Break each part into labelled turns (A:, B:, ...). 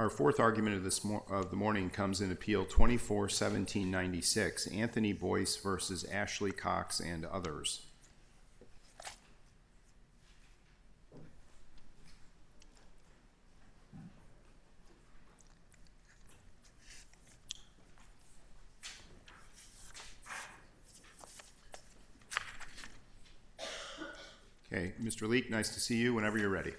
A: Our fourth argument of the morning comes in Appeal 24-1796, Anthony Boyce versus Ashley Cox and others. Okay, Mr. Leek, nice to see you whenever you're ready.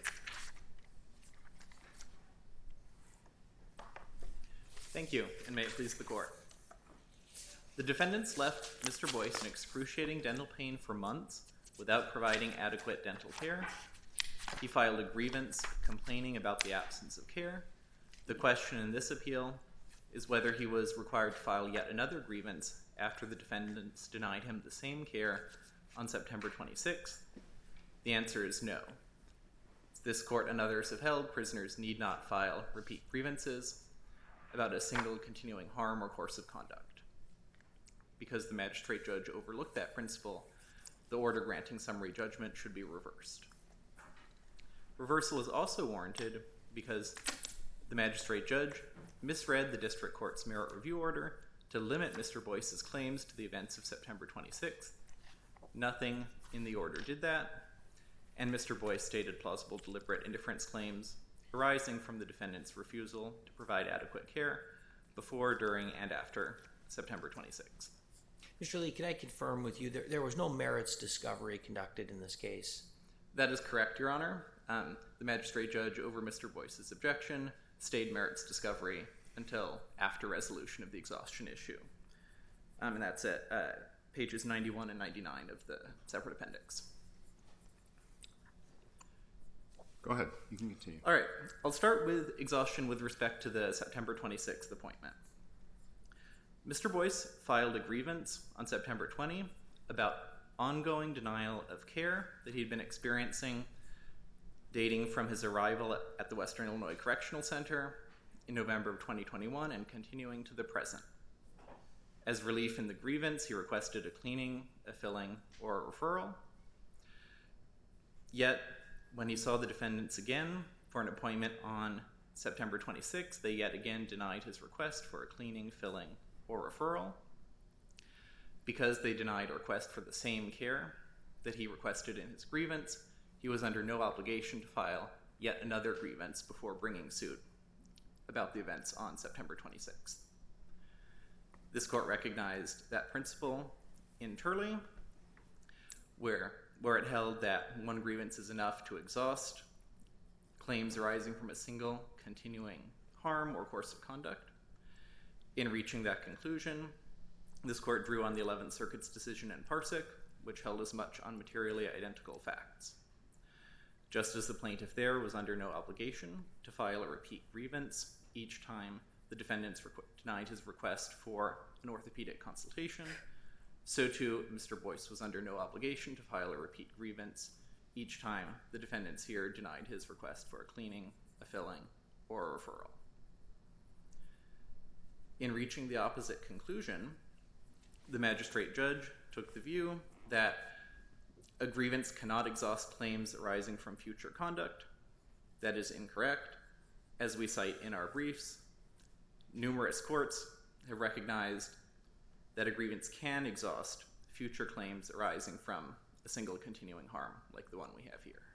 B: Thank you, and may it please the court. The defendants left Mr. Boyce in excruciating dental pain for months without providing adequate dental care. He filed a grievance complaining about the absence of care. The question in this appeal is whether he was required to file yet another grievance after the defendants denied him the same care on September 26th. The answer is no. This court and others have held prisoners need not file repeat grievances about a single continuing harm or course of conduct. Because the magistrate judge overlooked that principle, the order granting summary judgment should be reversed. Reversal is also warranted because the magistrate judge misread the district court's merit review order to limit Mr. Boyce's claims to the events of September 26th. Nothing in the order did that, and Mr. Boyce stated plausible deliberate indifference claims arising from the defendant's refusal to provide adequate care before, during, and after September 26th.
C: Mr. Lee, can I confirm with you there was no merits discovery conducted in this case?
B: That is correct, Your Honor. The magistrate judge, over Mr. Boyce's objection, stayed merits discovery until after resolution of the exhaustion issue. And that's at pages 91 and 99 of the separate appendix.
A: Go ahead. You can continue.
B: All right. I'll start with exhaustion with respect to the September 26th appointment. Mr. Boyce filed a grievance on September 20 about ongoing denial of care that he'd been experiencing dating from his arrival at the Western Illinois Correctional Center in November of 2021 and continuing to the present. As relief in the grievance, he requested a cleaning, a filling, or a referral. Yet, when he saw the defendants again for an appointment on September 26th, they yet again denied his request for a cleaning, filling, or referral. Because they denied a request for the same care that he requested in his grievance, he was under no obligation to file yet another grievance before bringing suit about the events on September 26th. This court recognized that principle in Turley, where it held that one grievance is enough to exhaust claims arising from a single continuing harm or course of conduct. In reaching that conclusion, this court drew on the 11th Circuit's decision in Parsick, which held as much on materially identical facts. Just as the plaintiff there was under no obligation to file a repeat grievance each time the defendants denied his request for an orthopedic consultation, so too Mr. Boyce was under no obligation to file a repeat grievance each time the defendants here denied his request for a cleaning, a filling, or a referral. In reaching the opposite conclusion, the magistrate judge took the view that a grievance cannot exhaust claims arising from future conduct. That is incorrect. As we cite in our briefs, numerous courts have recognized that a grievance can exhaust future claims arising from a single continuing harm, like the one we have here.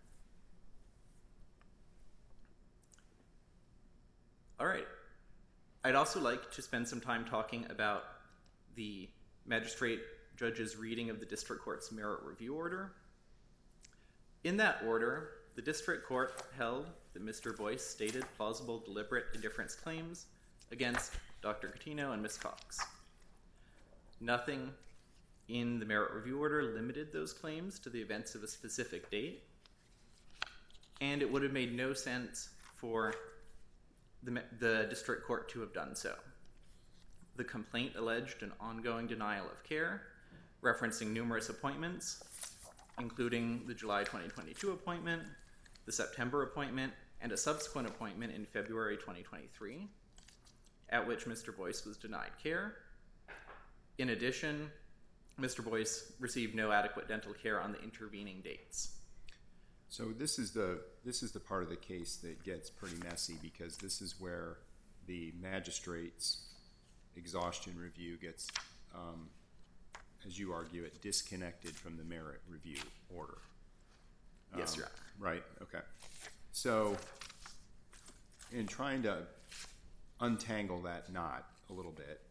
B: All right. I'd also like to spend some time talking about the magistrate judge's reading of the district court's merit review order. In that order, the district court held that Mr. Boyce stated plausible deliberate indifference claims against Dr. Coutinho and Ms. Cox. Nothing in the merit review order limited those claims to the events of a specific date, and it would have made no sense for the district court to have done so. The complaint alleged an ongoing denial of care, referencing numerous appointments, including the July 2022 appointment, the September appointment, and a subsequent appointment in February 2023, at which Mr. Boyce was denied care. In addition, Mr. Boyce received no adequate dental care on the intervening dates.
A: So this is the part of the case that gets pretty messy, because this is where the magistrate's exhaustion review gets, as you argue it, disconnected from the merit review order.
B: Yes, Your Honor.
A: Right, okay. So in trying to untangle that knot a little bit,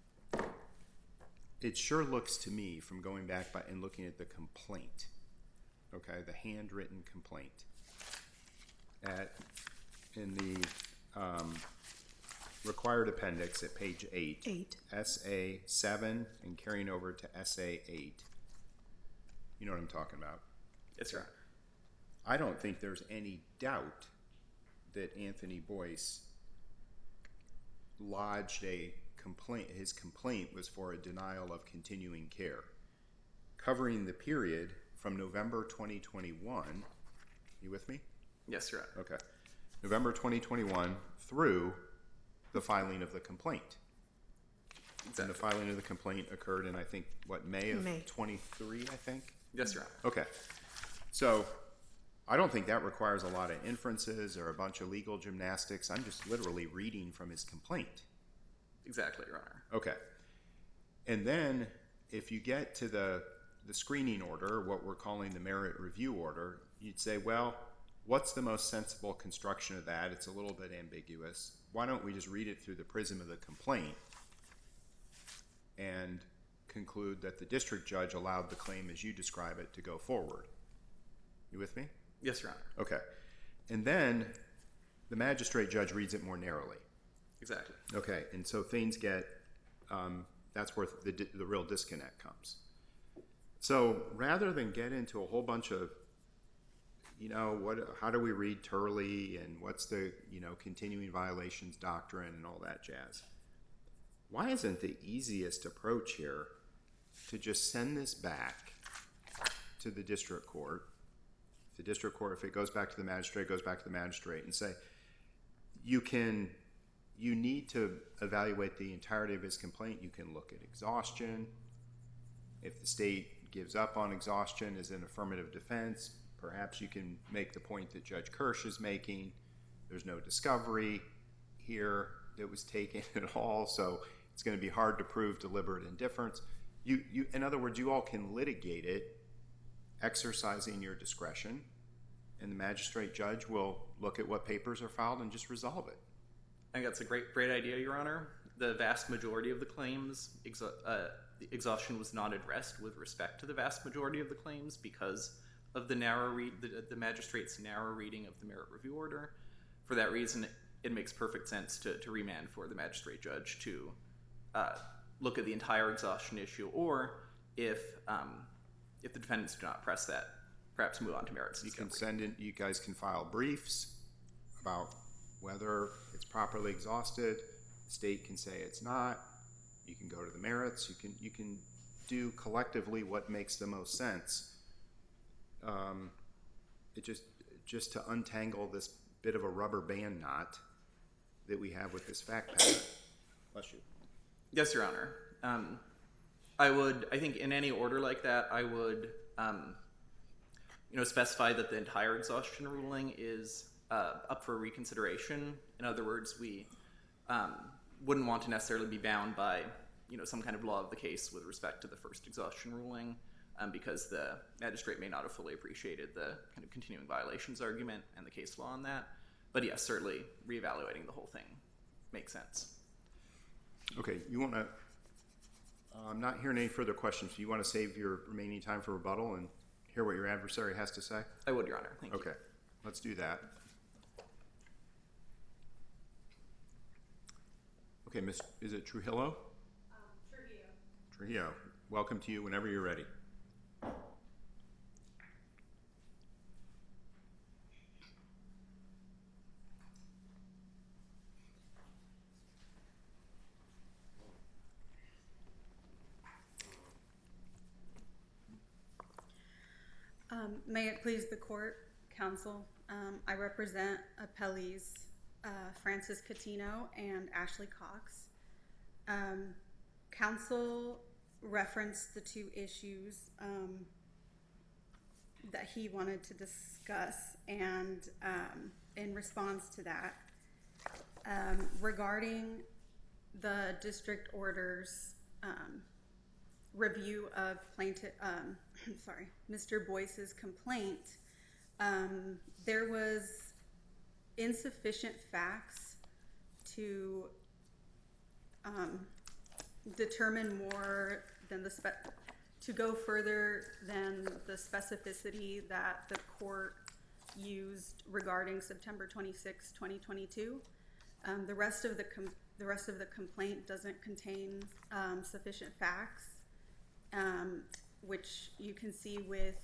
A: it sure looks to me, from going back and looking at the complaint, okay, the handwritten complaint, in the required appendix at page 8, SA 7, and carrying over to SA 8. You know what I'm talking about?
B: Yes, Your Honor.
A: I don't think there's any doubt that Anthony Boyce lodged a complaint. His complaint was for a denial of continuing care, covering the period from November 2021. You with me?
B: Yes, Your Honor.
A: Okay. November 2021 through the filing of the complaint.
B: Exactly.
A: And the filing of the complaint occurred in, I think, May of 23, I think?
B: Yes, Your Honor.
A: Okay. So I don't think that requires a lot of inferences or a bunch of legal gymnastics. I'm just literally reading from his complaint.
B: Exactly, Your Honor.
A: Okay. And then if you get to the screening order, what we're calling the merit review order, you'd say, well, what's the most sensible construction of that? It's a little bit ambiguous. Why don't we just read it through the prism of the complaint and conclude that the district judge allowed the claim as you describe it to go forward? You with me?
B: Yes, Your Honor.
A: Okay. And then the magistrate judge reads it more narrowly.
B: Exactly.
A: Okay. And so things get, that's where the real disconnect comes. So rather than get into a whole bunch of, how do we read Turley and what's the, continuing violations doctrine and all that jazz, why isn't the easiest approach here to just send this back to the district court? The district court, if it goes back to the magistrate, goes back to the magistrate and say, you need to evaluate the entirety of his complaint. You can look at exhaustion. If the state gives up on exhaustion as an affirmative defense, perhaps you can make the point that Judge Kirsch is making. There's no discovery here that was taken at all, so it's going to be hard to prove deliberate indifference. In other words, you all can litigate it, exercising your discretion, and the magistrate judge will look at what papers are filed and just resolve it.
B: I think that's a great idea, Your Honor. The vast majority of the claims, exhaustion was not addressed with respect to the vast majority of the claims because of the the magistrate's narrow reading of the merit review order. For that reason, it makes perfect sense to remand for the magistrate judge to look at the entire exhaustion issue, or if the defendants do not press that, perhaps move on to merits discovery.
A: You guys can file briefs about whether it's properly exhausted. The state can say it's not. You can go to the merits. You can do collectively what makes the most sense. It just to untangle this bit of a rubber band knot that we have with this fact pattern. Bless you.
B: Yes, Your Honor. I think in any order like that, I would, specify that the entire exhaustion ruling is up for reconsideration. In other words, we wouldn't want to necessarily be bound by, some kind of law of the case with respect to the first exhaustion ruling, because the magistrate may not have fully appreciated the kind of continuing violations argument and the case law on that. But yes, certainly reevaluating the whole thing makes sense.
A: Okay, you want to, I'm not hearing any further questions. Do you want to save your remaining time for rebuttal and hear what your adversary has to say?
B: I would, Your Honor. Thank you.
A: Okay, let's do that. Okay, is it Trujillo? Trujillo. Welcome to you whenever you're ready.
D: May it please the court, counsel. I represent appellees Francis Catino and Ashley Cox. Counsel referenced the two issues that he wanted to discuss, and in response to that, regarding the district order's review of Mr. Boyce's complaint, there was insufficient facts to determine more than to go further than the specificity that the court used regarding September 26, 2022. The rest of the complaint doesn't contain sufficient facts, which you can see with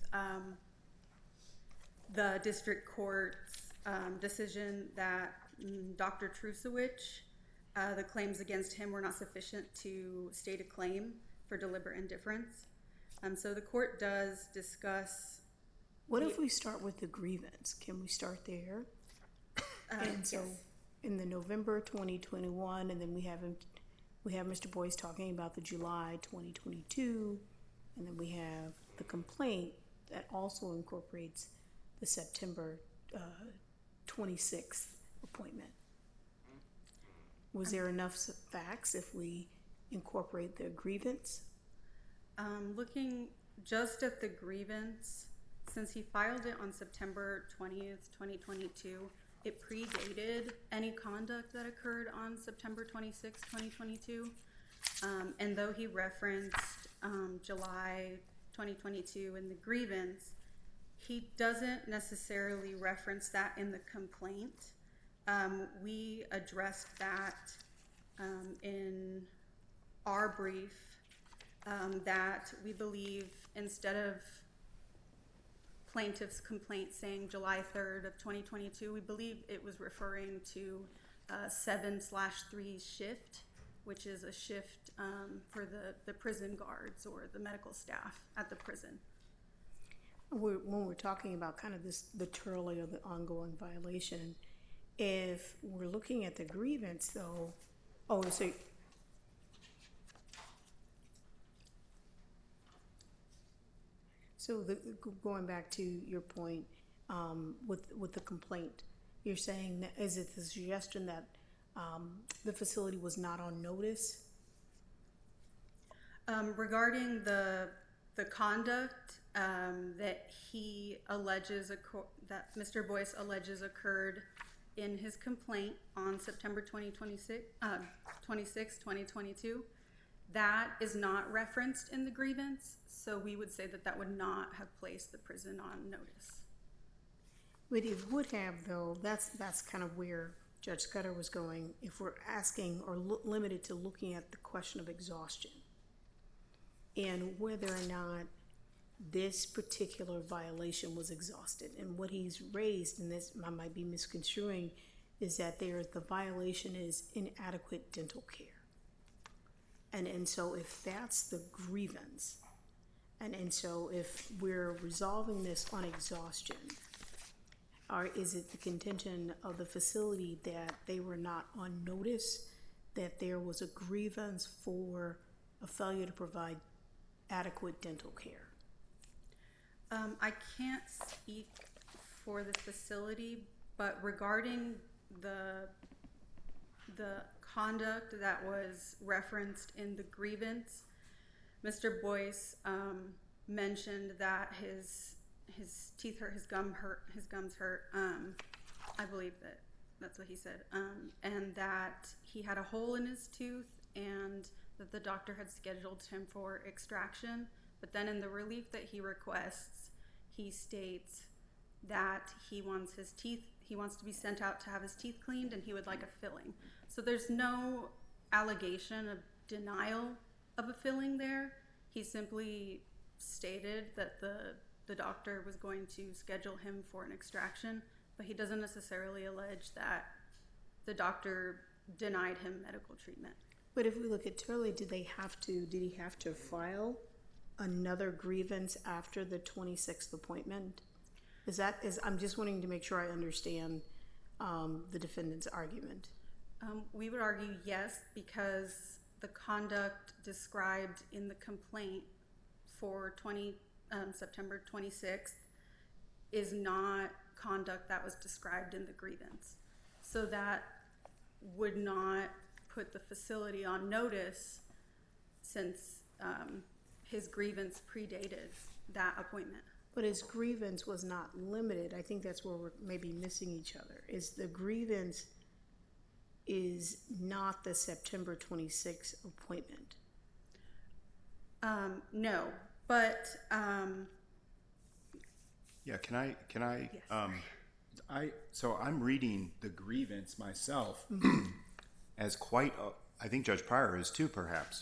D: the district court's decision that Dr. Trusewicz, the claims against him were not sufficient to state a claim for deliberate indifference. So the court does discuss.
E: What if we start with the grievance? Can we start there? And so,
D: yes.
E: in the November 2021, and then we have Mr. Boyce talking about the July 2022, and then we have the complaint that also incorporates the September 26th appointment. Was there enough facts if we incorporate the grievance?
D: Looking just at the grievance, since he filed it on September 20th, 2022, it predated any conduct that occurred on September 26, 2022. And though he referenced July 2022 in the grievance, he doesn't necessarily reference that in the complaint. We addressed that in our brief, that we believe instead of plaintiff's complaint saying July 3rd of 2022, we believe it was referring to 7/3 shift, which is a shift for the prison guards or the medical staff at the prison.
E: When we're talking about kind of the Turley or the ongoing violation, if we're looking at the grievance though, going back to your point with the complaint, you're saying that is it the suggestion that the facility was not on notice?
D: Regarding the conduct that he alleges that Mr. Boyce alleges occurred in his complaint on September 26, 2022, that is not referenced in the grievance. So we would say that would not have placed the prison on notice.
E: But it would have, though. That's kind of where Judge Scudder was going. If we're asking or limited to looking at the question of exhaustion and whether or not this particular violation was exhausted, and what he's raised, and this I might be misconstruing, is that the violation is inadequate dental care. And so if that's the grievance, and so if we're resolving this on exhaustion, or is it the contention of the facility that they were not on notice, that there was a grievance for a failure to provide adequate dental care?
D: I can't speak for the facility, but regarding the conduct that was referenced in the grievance, Mr. Boyce mentioned that his teeth hurt, his gums hurt. I believe that's what he said, and that he had a hole in his tooth, and that the doctor had scheduled him for extraction. But then in the relief that he requests, he states that he wants to be sent out to have his teeth cleaned, and he would like a filling. So there's no allegation of denial of a filling there. He simply stated that the doctor was going to schedule him for an extraction, but he doesn't necessarily allege that the doctor denied him medical treatment.
E: But if we look at Turley, did he have to file another grievance after the 26th appointment? I'm just wanting to make sure I understand the defendant's argument.
D: We would argue yes, because the conduct described in the complaint for September 26th is not conduct that was described in the grievance. So that would not put the facility on notice, since his grievance predated that appointment.
E: But his grievance was not limited. I think that's where we're maybe missing each other. Is the grievance is not the September 26th appointment.
D: No, but
A: Yeah, can I?
D: Yes.
A: So I'm reading the grievance myself as quite. I think Judge Pryor is too, perhaps.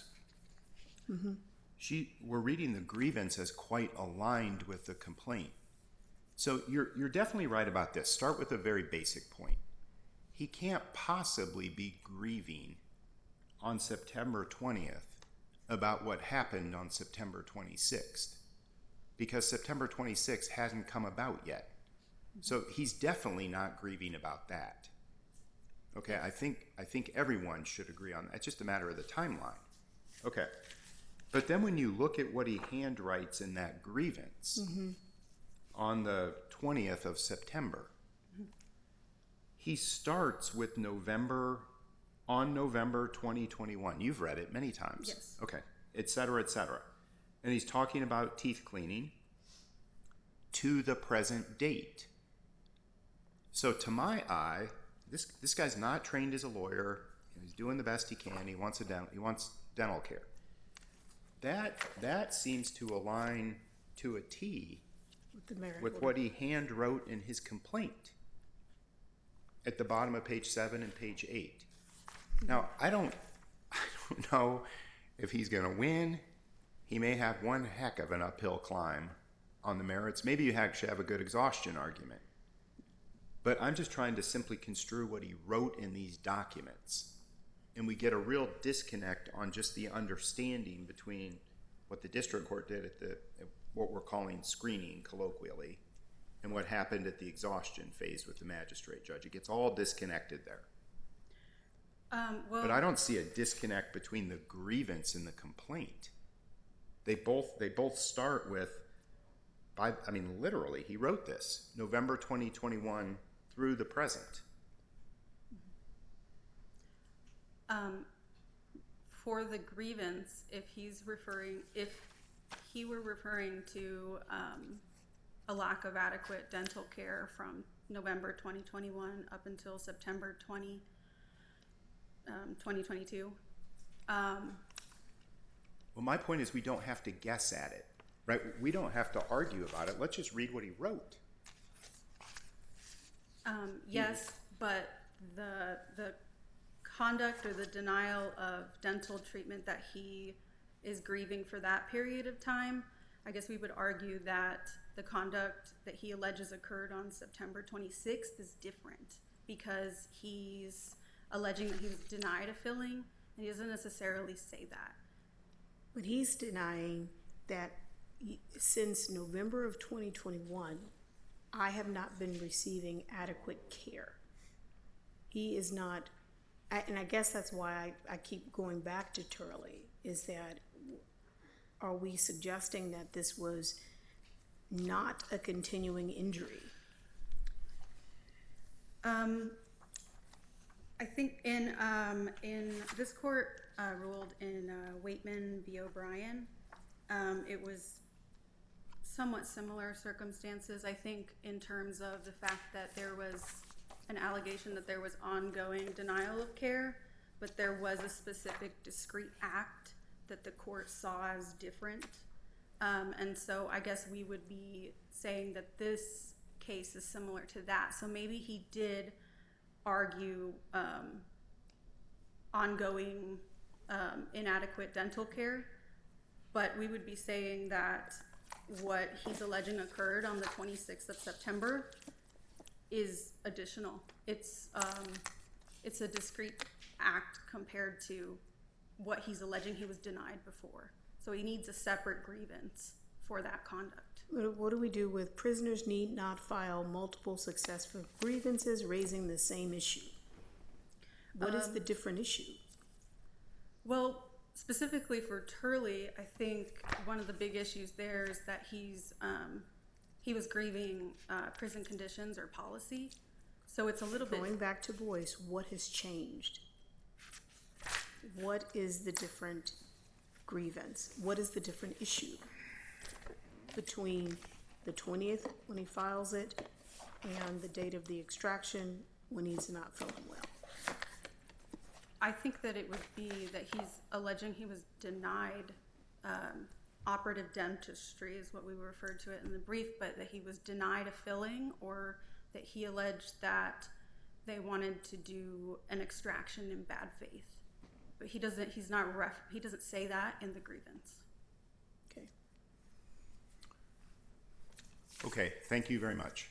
A: We're reading the grievance as quite aligned with the complaint. So you're definitely right about this. Start with a very basic point. He can't possibly be grieving on September 20th about what happened on September 26th, because September 26th hasn't come about yet. So he's definitely not grieving about that. Okay, I think everyone should agree on that. It's just a matter of the timeline. Okay. But then when you look at what he handwrites in that grievance on the 20th of September, he starts with November 2021. You've read it many times.
D: Yes.
A: Okay. Et cetera, et cetera. And he's talking about teeth cleaning to the present date. So to my eye, this guy's not trained as a lawyer. He's doing the best he can. He wants dental care. That seems to align to a T with what he hand wrote in his complaint at the bottom of page 7 and page 8. Now, I don't know if he's going to win. He may have one heck of an uphill climb on the merits. Maybe you actually have a good exhaustion argument. But I'm just trying to simply construe what he wrote in these documents. And we get a real disconnect on just the understanding between what the district court did at what we're calling screening colloquially and what happened at the exhaustion phase with the magistrate judge. It gets all disconnected there. But I don't see a disconnect between the grievance and the complaint. They both start with, literally, he wrote this, November 2021 through the present.
D: For the grievance, if he were referring to a lack of adequate dental care from November 2021 up until September 2022.
A: Well, my point is we don't have to guess at it, right? We don't have to argue about it. Let's just read what he wrote.
D: Yes, but the conduct or the denial of dental treatment that he is grieving for that period of time, I guess we would argue that the conduct that he alleges occurred on September 26th is different, because he's alleging that he was denied a filling, and he doesn't necessarily say that.
E: But he's denying that since November of 2021, I have not been receiving adequate care. He is not, and I guess that's why I keep going back to Turley, is that are we suggesting that this was not a continuing injury?
D: I think in this court ruled in Waitman v. O'Brien, it was somewhat similar circumstances, I think, in terms of the fact that there was an allegation that there was ongoing denial of care, but there was a specific discrete act that the court saw as different. And so I guess we would be saying that this case is similar to that. So maybe he did argue ongoing inadequate dental care, but we would be saying that what he's alleging occurred on the 26th of September is additional. It's a discrete act compared to what he's alleging he was denied before. So he needs a separate grievance for that conduct.
E: What do we do with prisoners need not file multiple successful grievances raising the same issue? What is the different issue?
D: Well, specifically for Turley, I think one of the big issues there is that he was grieving prison conditions or policy. So it's a little bit...
E: Going back to Boyce, what has changed? What is the different grievance? What is the different issue between the 20th when he files it and the date of the extraction when he's not feeling well?
D: I think that it would be that he's alleging he was denied operative dentistry is what we referred to it in the brief, but that he was denied a filling, or that he alleged that they wanted to do an extraction in bad faith. But he doesn't say that in the grievance.
E: Okay.
A: Okay, thank you very much.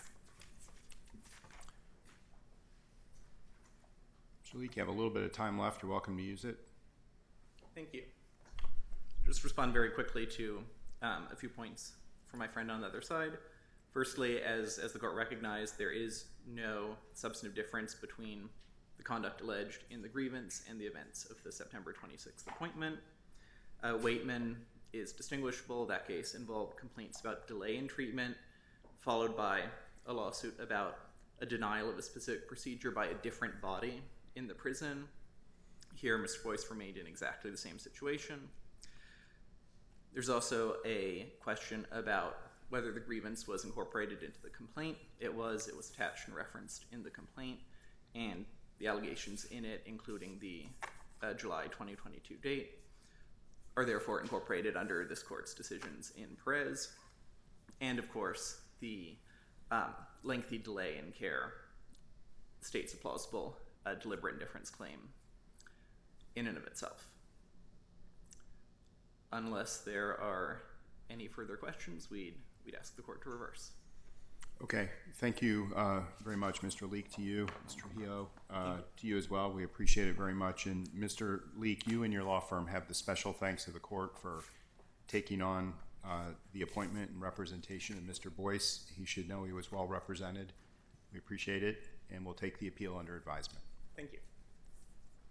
A: Mr. Leek, you have a little bit of time left. You're welcome to use it.
B: Thank you. Just respond very quickly to a few points from my friend on the other side. Firstly, as the court recognized, there is no substantive difference between the conduct alleged in the grievance and the events of the September 26th appointment. Waitman is distinguishable. That case involved complaints about delay in treatment, followed by a lawsuit about a denial of a specific procedure by a different body in the prison. Here, Mr. Boyce remained in exactly the same situation. There's also a question about whether the grievance was incorporated into the complaint. It was attached and referenced in the complaint, and the allegations in it, including the July 2022 date, are therefore incorporated under this court's decisions in Perez. And of course, the lengthy delay in care states a plausible deliberate indifference claim in and of itself. Unless there are any further questions, we'd ask the court to reverse.
A: Okay, thank you very much, Mr. Leek, to you, Mr. Trujillo, to you as well. We appreciate it very much. And Mr. Leek, you and your law firm have the special thanks of the court for taking on the appointment and representation of Mr. Boyce. He should know he was well represented. We appreciate it, and we'll take the appeal under advisement.
B: Thank you.